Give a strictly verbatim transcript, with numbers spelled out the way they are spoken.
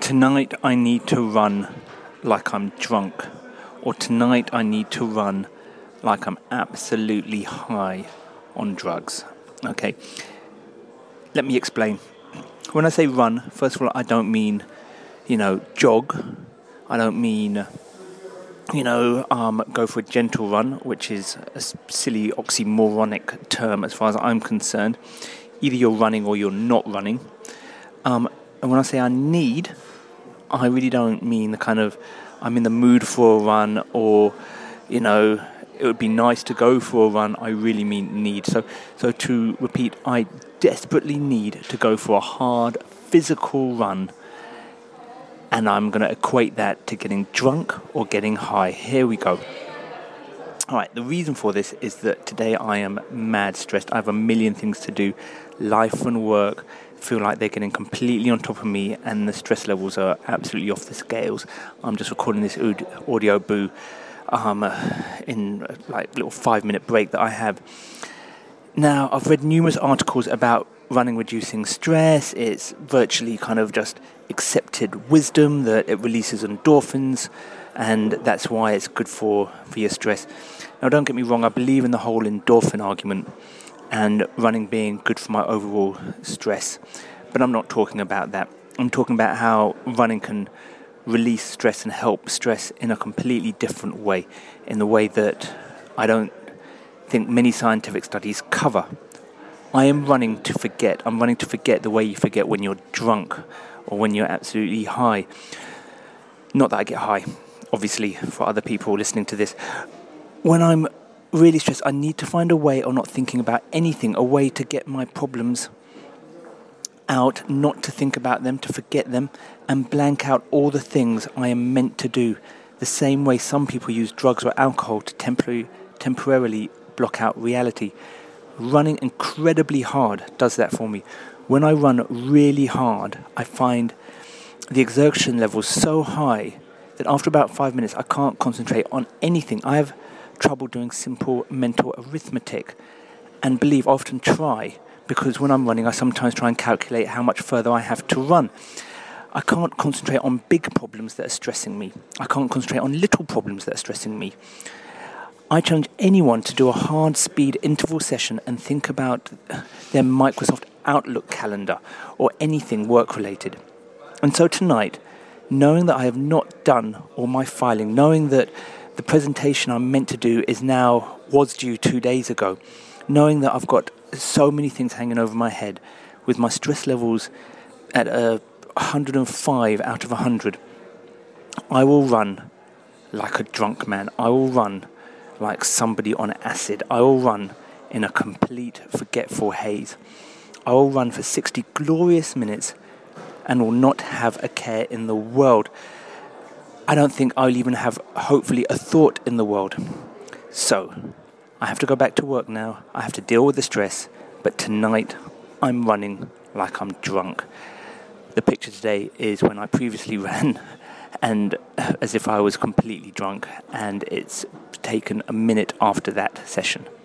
Tonight I need to run like I'm drunk, or tonight I need to run like I'm absolutely high on drugs. Okay, let me explain. When I say run, first of all, I don't mean, you know, jog. I don't mean, you know, um, go for a gentle run, which is a silly oxymoronic term as far as I'm concerned. Either you're running or you're not running. Um, and when I say I need, I really don't mean the kind of, I'm in the mood for a run, or, you know, it would be nice to go for a run. I really mean need. So, so to repeat, I desperately need to go for a hard physical run, and I'm going to equate that to getting drunk or getting high. Here we go. All right, the reason for this is that today I am mad stressed. I have a million things to do. Life and work feel like they're getting completely on top of me, and the stress levels are absolutely off the scales. I'm just recording this audio boo um, in like a little five-minute break that I have. Now, I've read numerous articles about running reducing stress. It's virtually kind of just accepted wisdom that it releases endorphins, and that's why it's good for, for your stress. Now, don't get me wrong, I believe in the whole endorphin argument and running being good for my overall stress. But I'm not talking about that. I'm talking about how running can release stress and help stress in a completely different way, in the way that I don't think many scientific studies cover. I am running to forget. I'm running to forget the way you forget when you're drunk or when you're absolutely high. Not that I get high, obviously, for other people listening to this. When I'm really stressed, I need to find a way, or not thinking about anything, a way to get my problems out, not to think about them, to forget them, and blank out all the things I am meant to do. The same way some people use drugs or alcohol to temporarily, temporarily block out reality. Running incredibly hard does that for me. When I run really hard, I find the exertion level so high that after about five minutes, I can't concentrate on anything. I have trouble doing simple mental arithmetic, and believe I often try, because when I'm running I sometimes try and calculate how much further I have to run. I can't concentrate on big problems that are stressing me. I can't concentrate on little problems that are stressing me. I challenge anyone to do a hard speed interval session and think about their Microsoft Outlook calendar or anything work related. And so tonight, knowing that I have not done all my filing, knowing that the presentation I'm meant to do is now, was due two days ago, knowing that I've got so many things hanging over my head, with my stress levels at a one hundred five out of one hundred, I will run like a drunk man. I will run like somebody on acid. I will run in a complete forgetful haze. I will run for sixty glorious minutes and will not have a care in the world. I don't think I'll even have, hopefully, a thought in the world. So, I have to go back to work now. I have to deal with the stress. But tonight, I'm running like I'm drunk. The picture today is when I previously ran, and as if I was completely drunk, and it's taken a minute after that session.